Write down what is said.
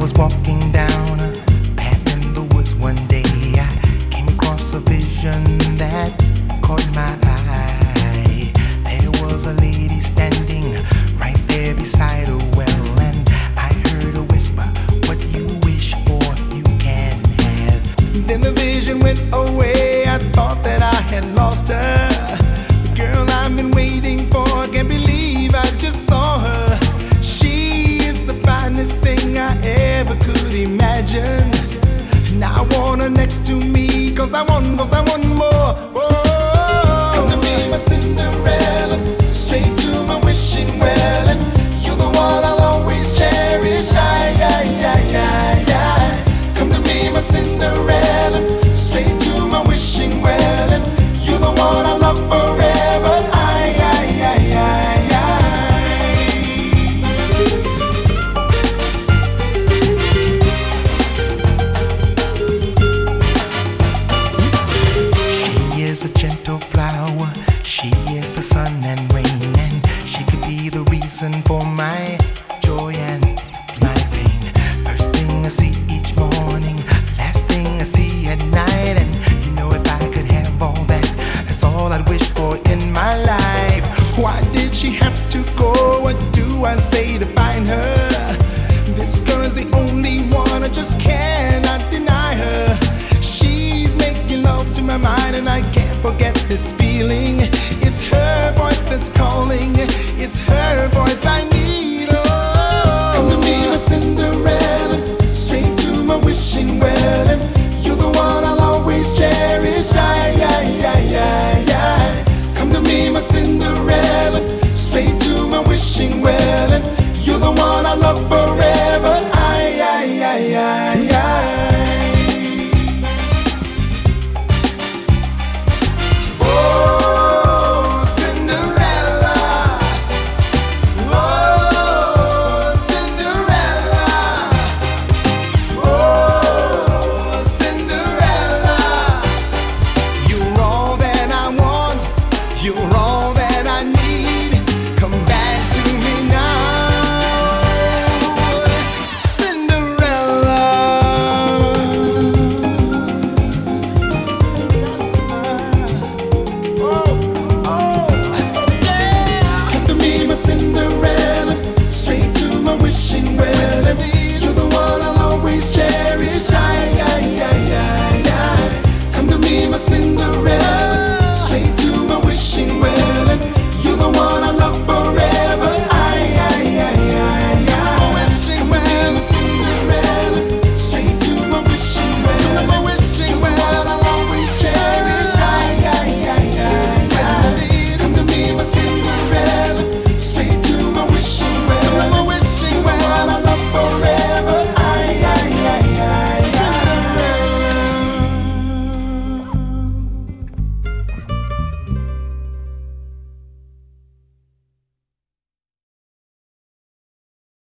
was walking down a path in the woods one day. I came across a vision that caught my eye. There was a lady standing right there beside a well, and I heard her whisper, "What you wish for, you can have." Then the vision went away. I thought that I had lost her. The girl I've been waiting for, can't believe I just saw her. She is the finest thing I ever could imagine. Now I want her next to me, cause I want more. Whoa. Come to be my Cinderella, straight to my wishing well, and